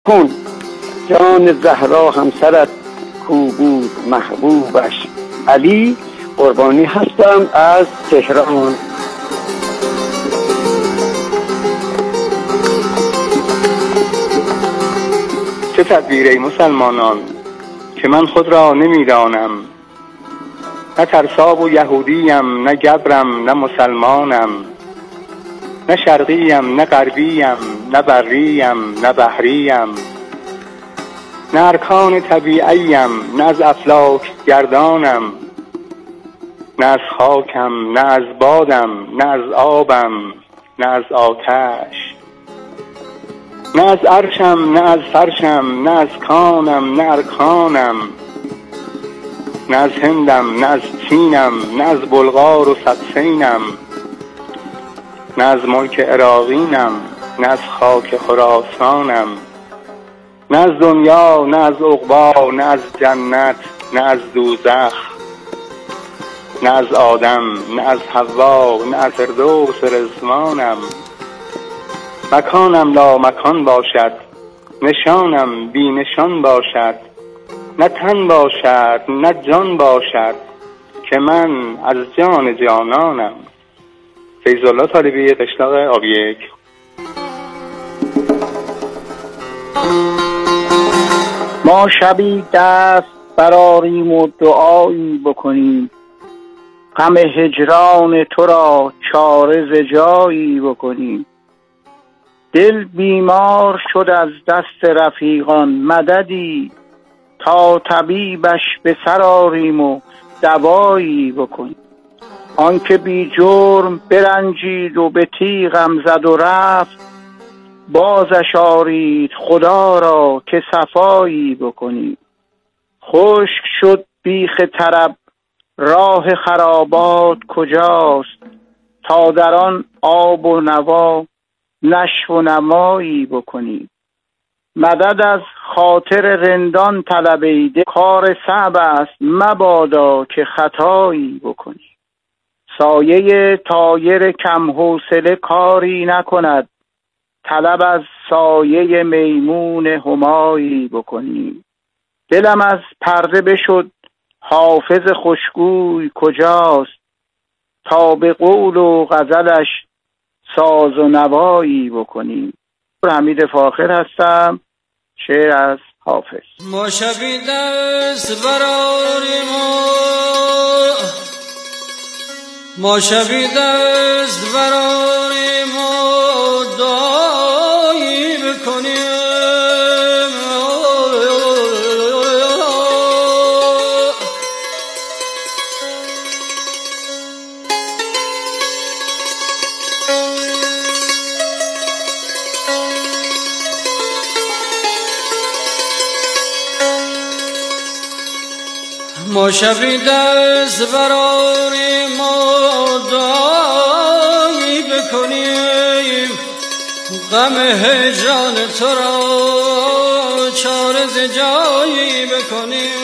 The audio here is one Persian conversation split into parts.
کن جان زهرا همسرت کو بود محبوبش. علی قربانی هستم از تهران. چه تدبیر ای مسلمانان که من خود را نمیدانم، نه ترساب و یهودیم، نه گبرم، نه مسلمانم، نه شرقیم، نه غربیم، نه بریم، نه بحریم، نه ارکان طبیعیم، نه از افلاک گردانم، نه از خاکم، نه از بادم، نه از آبم، نه از آتش، نه از عرشم، نه از فرشم، نه از کانم، نه ارکانم، نه از هندم، نه از چینم، نه از بلغار و سبسینم، نه از ملک عراقینم، نه از خاک خراسانم، نه از دنیا، نه از عقبی، نه از جنت، نه از دوزخ، نه از آدم، نه از حوا، نه از فردوس رضوانم. مکانم لا مکان باشد، نشانم بی نشان باشد، نه تن باشد نه جان باشد که من از جان جانانم. فیض الله طالبی، قشلاق آبیک. ما شبی دست برآریم و دعایی بکنیم، غم هجران تو را چاره ز جایی بکنیم. دل بیمار شد از دست رفیقان، مددی تا طبیبش به سر آریم و دوایی بکنیم. آنکه بی جرم برنجید و به تیغم زد و رفت، بازش آرید خدا را که صفایی بکنیم. خشک شد بیخ طرب راه خرابات کجاست، تا در آن آب و نوا نشو و نمایی بکنیم. مدد از خاطر رندان طلب ای دل، کار صعب است مبادا که خطایی بکنیم. سایه طایر کم حوصله کاری نکند، طلب از سایه میمون همایی بکنیم. دلم از پرده بشد حافظ خوشگوی کجاست، تا به قول و غزلش ساز و نوایی بکنیم. حمید فاخر هستم. شعر از حافظ. ما شبی دست براریم ما شبی دست براریم و دعایی بکنیم. ما شبی دست براریم و دعایی بکنیم، غم هجران تو را چاره ز جایی بکنیم.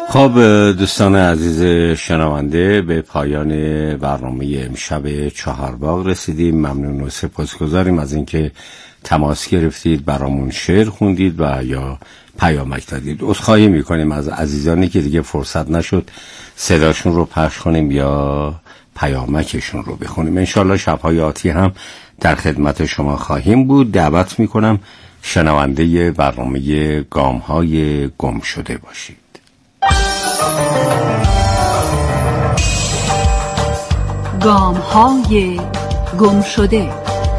خب دوستان عزیز شنونده، به پایان برنامه امشب چهارباغ رسیدیم. ممنون و سپاسگزاریم از اینکه تماس گرفتید، برامون شعر خوندید و یا پیامک دادید. عذرخواهی میکنیم از عزیزانی که دیگه فرصت نشد صداشون رو پخش کنیم یا پیامکشون رو بخونیم. انشالله شب‌های آتی هم در خدمت شما خواهیم بود. دعوت میکنم شنونده برنامه گام‌های گم شده باشید. گام‌های گم شده.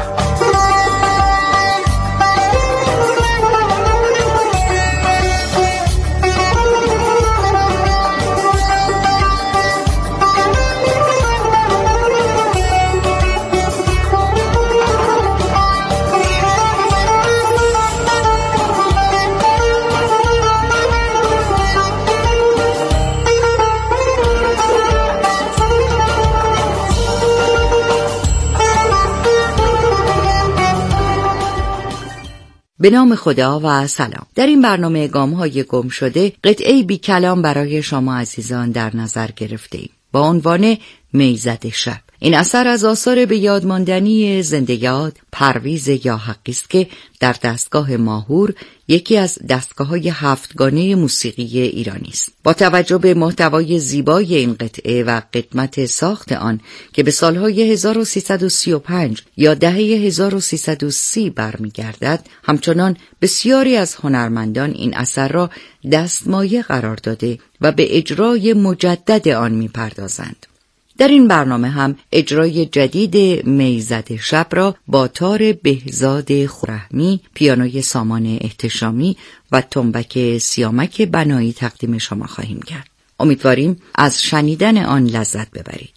به نام خدا و سلام. در این برنامه گام‌های گم شده قطعه‌ای بی کلام برای شما عزیزان در نظر گرفته‌ایم با عنوان میزد شب. این اثر از آثار به یاد ماندنی زنده یاد پرویز یاحقی است که در دستگاه ماهور، یکی از دستگاه‌های هفتگانه موسیقی ایرانی است. با توجه به محتوای زیبای این قطعه و قدمت ساخت آن که به سالهای 1335 یا دهه 1330 برمیگردد، همچنان بسیاری از هنرمندان این اثر را دستمایه قرار داده و به اجرای مجدد آن می‌پردازند. در این برنامه هم اجرای جدید میزد شب را با تار بهزاد خورهمی، پیانوی سامان احتشامی و تنبک سیامک بنایی تقدیم شما خواهیم کرد. امیدواریم از شنیدن آن لذت ببرید.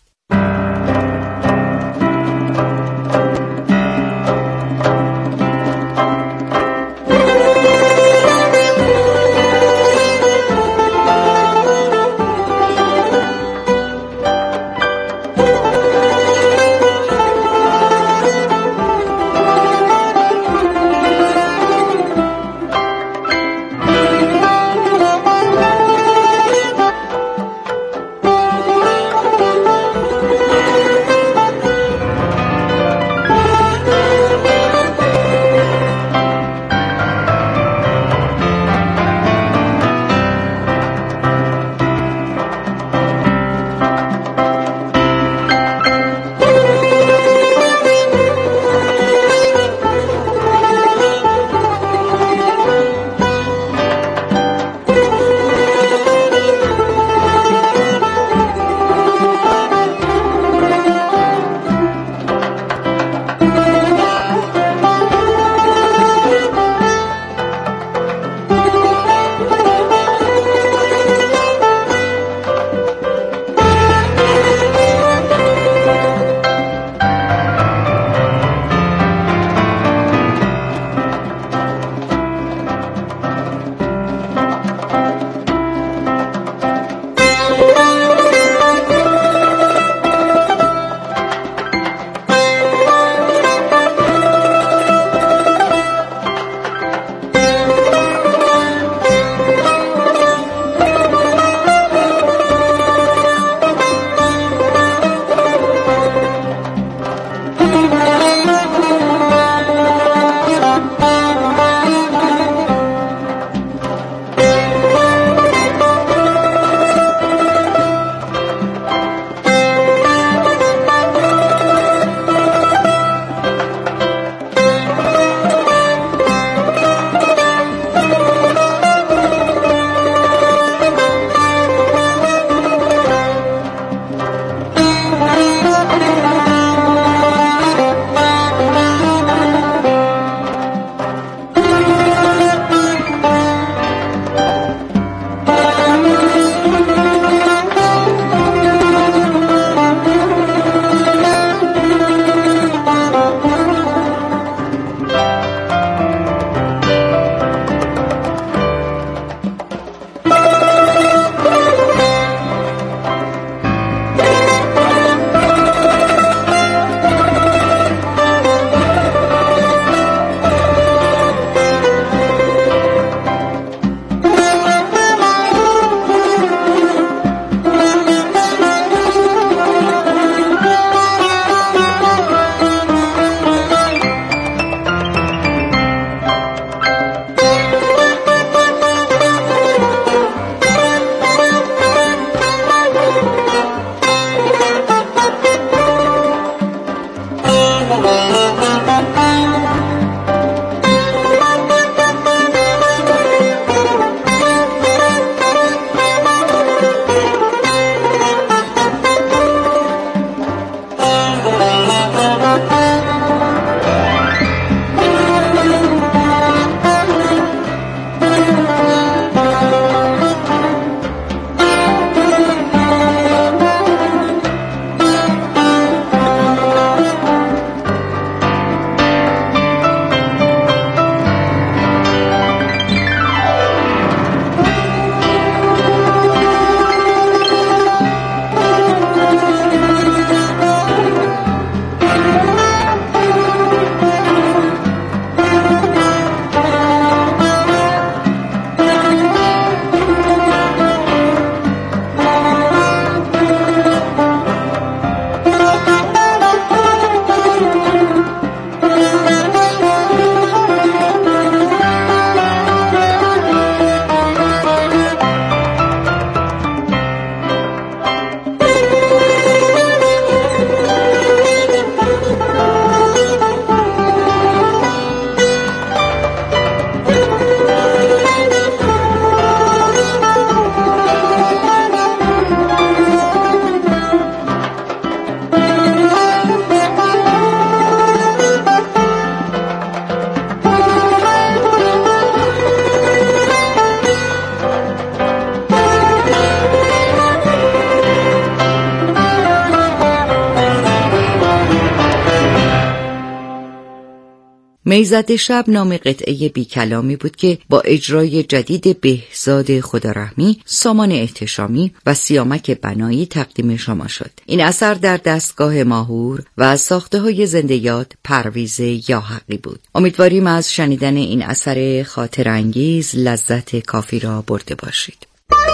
میزد شب نام قطعه بی کلامی بود که با اجرای جدید بهزاد خدارحمی، سامان احتشامی و سیامک بنایی تقدیم شما شد. این اثر در دستگاه ماهور و از ساخته‌های زنده یاد پرویز یاحقی بود. امیدواریم از شنیدن این اثر خاطرانگیز لذت کافی را برده باشید.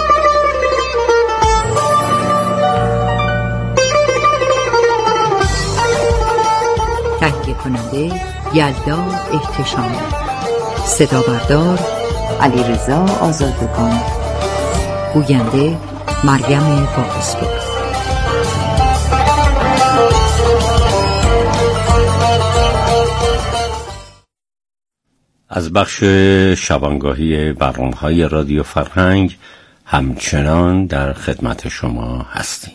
تهیه کننده یلدا احتشامی، صدا بردار علیرضا آزادگان، گوینده مریم باقص‌پور. از بخش شبانگاهی برنامه‌های رادیو فرهنگ همچنان در خدمت شما هستیم.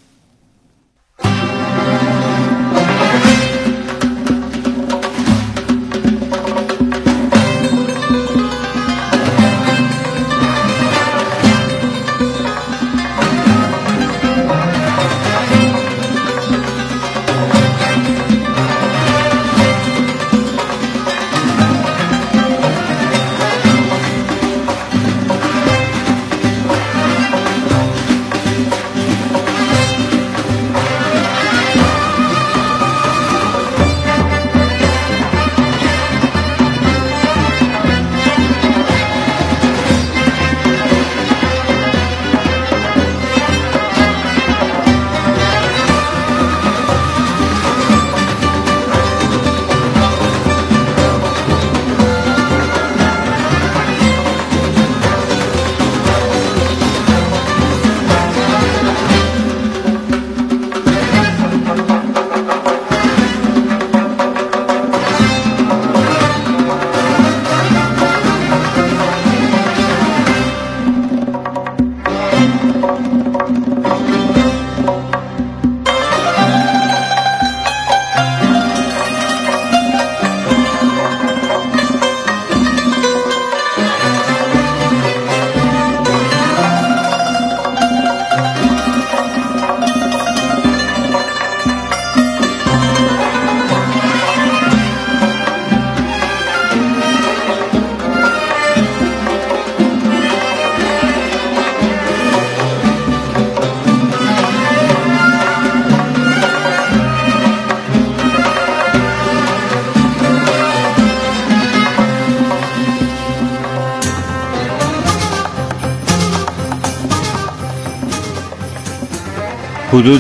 حدود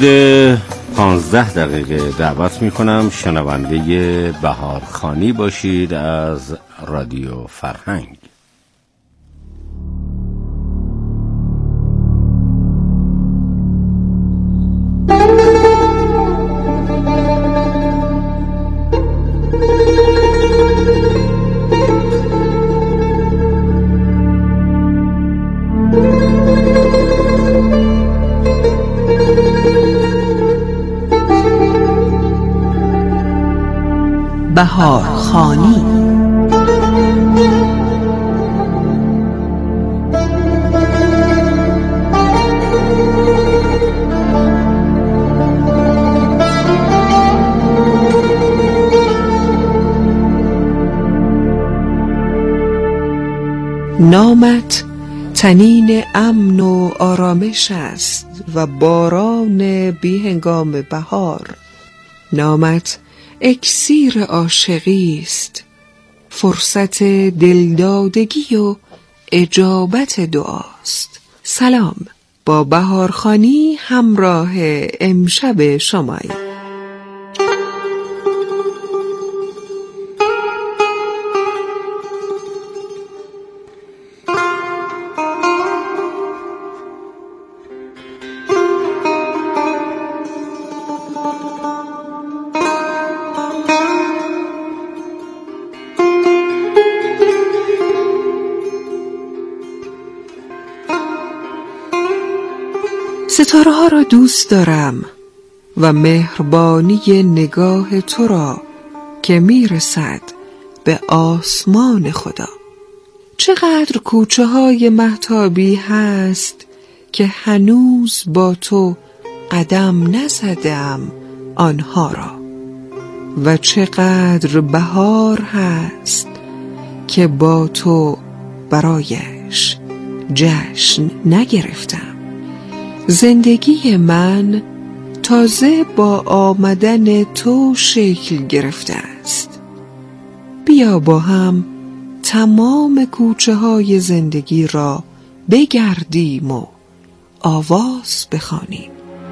15 دقیقه دعوت میکنم شنونده بهارخوانی باشید از رادیو فرهنگ. بهارخوانی. نامت طنین امن و آرامش است و باران بی هنگام بهار. نامت اکسیر عاشقی است، فرصت دلدادگی و اجابت دعاست. سلام، با بهارخوانی همراه امشب شمایی. ستاره ها را دوست دارم و مهربانی نگاه تو را که میرسد به آسمان خدا. چقدر کوچه های مهتابی هست که هنوز با تو قدم نزدم آنها را. و چقدر بهار هست که با تو برایش جشن نگرفتم. زندگی من تازه با آمدن تو شکل گرفته است. بیا با هم تمام کوچه های زندگی را بگردیم و آواز بخوانیم.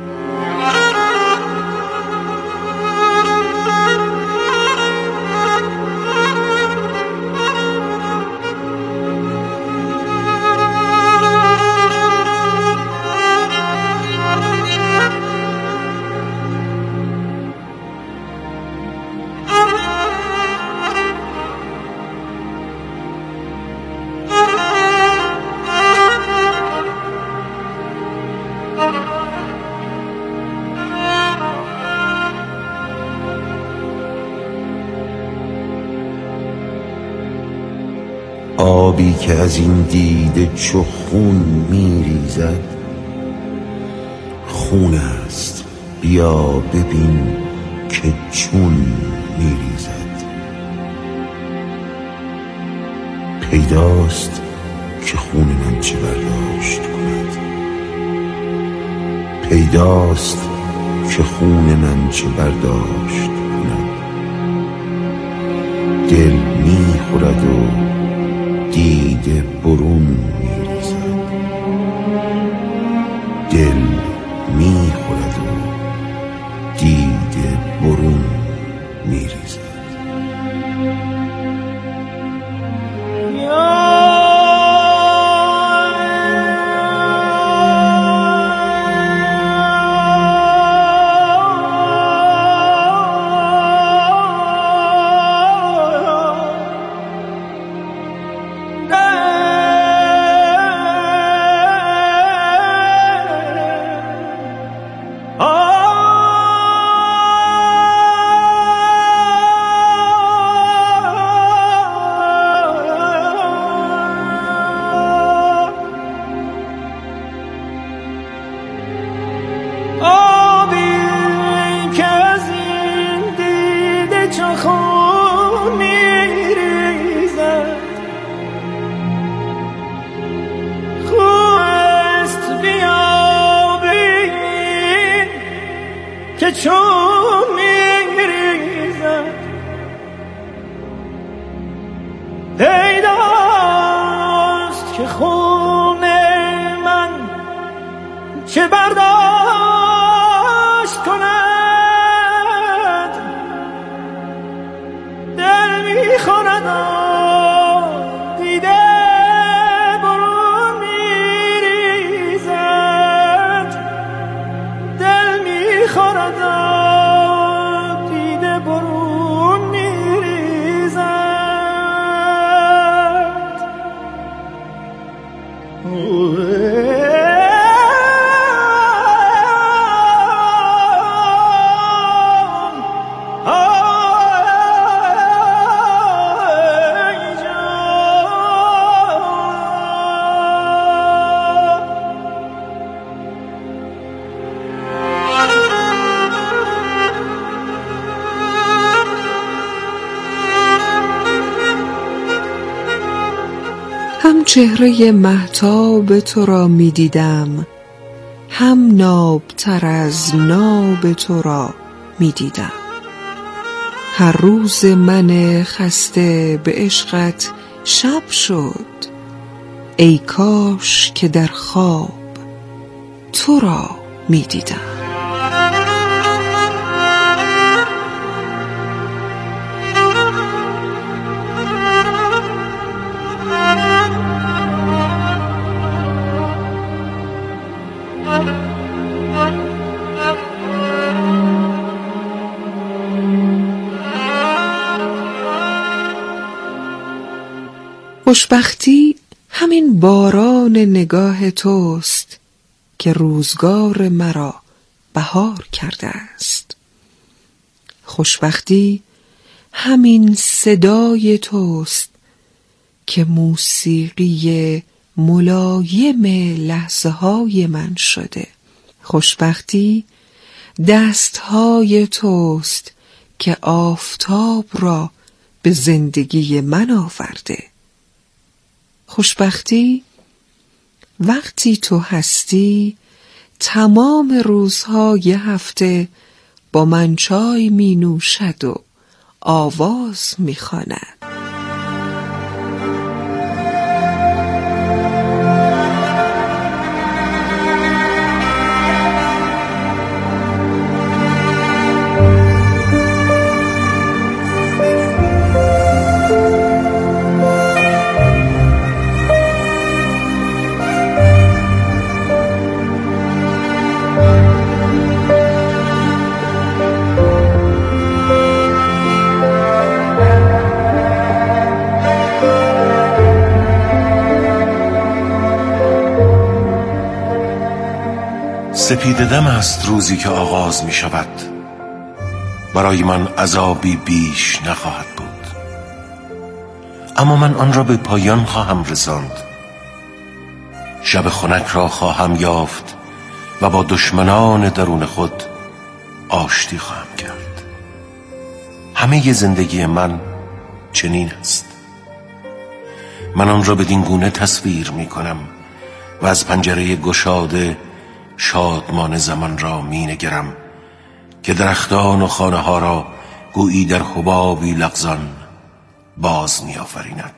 آبی که از این دیده چو خون میریزد خون است، بیا ببین که چون میریزد. پیداست که خون من چه برداشت کند، پیداست که خون من چه برداشت کند. دل میخورد و دیده برون میریزد، دل میخورد و دیده برون میریزد. که چون میریزد پیداست که خون من چه برداشت کند. دل میخورد دیده برون میریزد، دل میخورد دیده برون میریزد. هم چهره مهتاب تو را می دیدم، هم نابتر از ناب تو را می دیدم. هر روز من خسته به عشقت شب شد، ای کاش که در خواب تو را می دیدم. خوشبختی همین باران نگاه توست که روزگار مرا بهار کرده است. خوشبختی همین صدای توست که موسیقی ملایم لحظه های من شده. خوشبختی دستهای توست که آفتاب را به زندگی من آورده. خوشبختی وقتی تو هستی تمام روزهای هفته با من چای می نوشد و آواز می خواند. سپیده دم است روزی که آغاز می شود، برای من عذابی بیش نخواهد بود، اما من آن را به پایان خواهم رساند. شب خنک را خواهم یافت و با دشمنان درون خود آشتی خواهم کرد. همه زندگی من چنین است. من آن را بدین گونه تصویر می کنم و از پنجره گشاده شادمان زمان را می نگرم که درختان و خانه ها را گویی در حبابی لغزان باز می آفریند.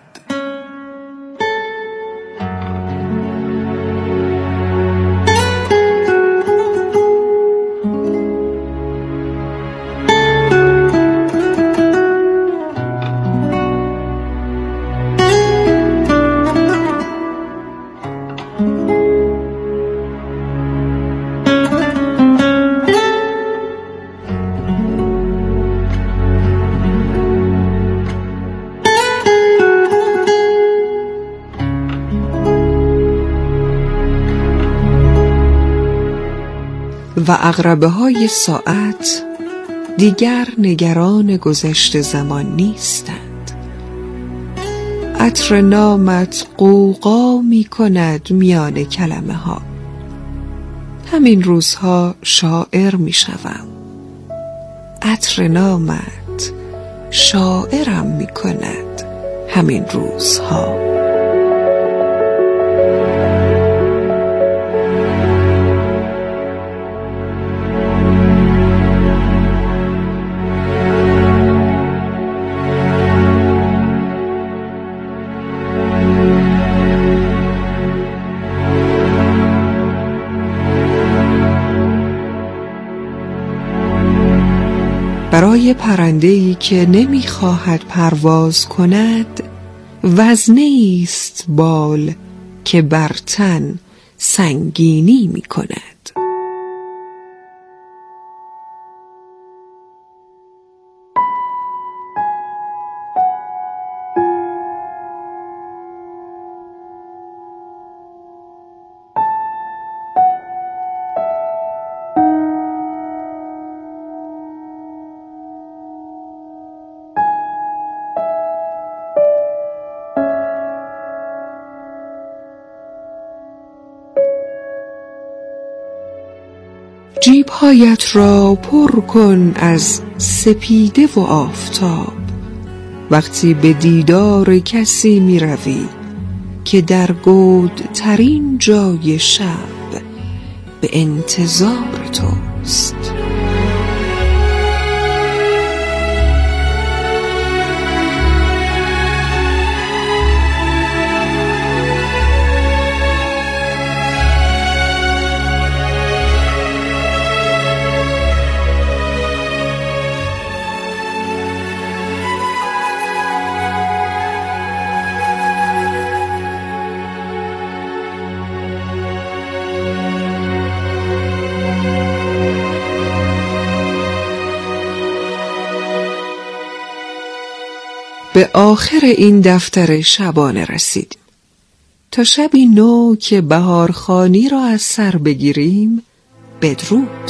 و عقربه های ساعت دیگر نگران گذشت زمان نیستند. عطر نامت غوغا می کند میان کلمه ها. همین روزها شاعر می شوم. عطر نامت شاعرم می کند همین روزها. برای پرنده‌ای که نمی‌خواهد پرواز کند وزنه است بال که بر تن سنگینی می‌کند. جیب‌هایت را پر کن از سپیده و آفتاب وقتی به دیدار کسی می روی که در گودترین جای شب به انتظار توست. به آخر این دفتر شبانه رسیدیم. تا شبی نو که بهارخوانی را از سر بگیریم، بدرود.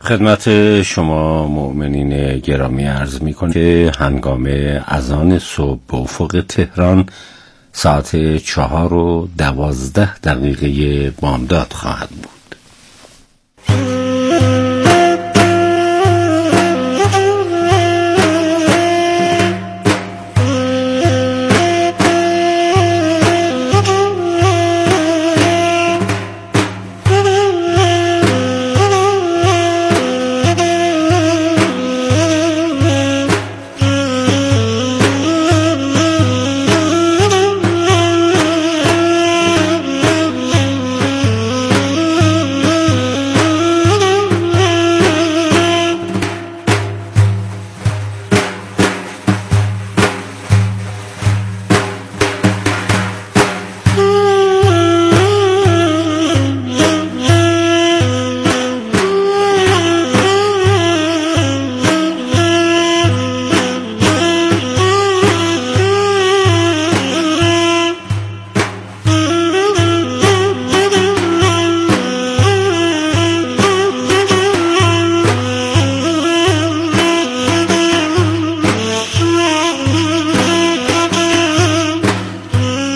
خدمت شما مؤمنین گرامی عرض می‌کنم که هنگام اذان صبح به افق تهران ساعت 4:12 بامداد خواهد بود.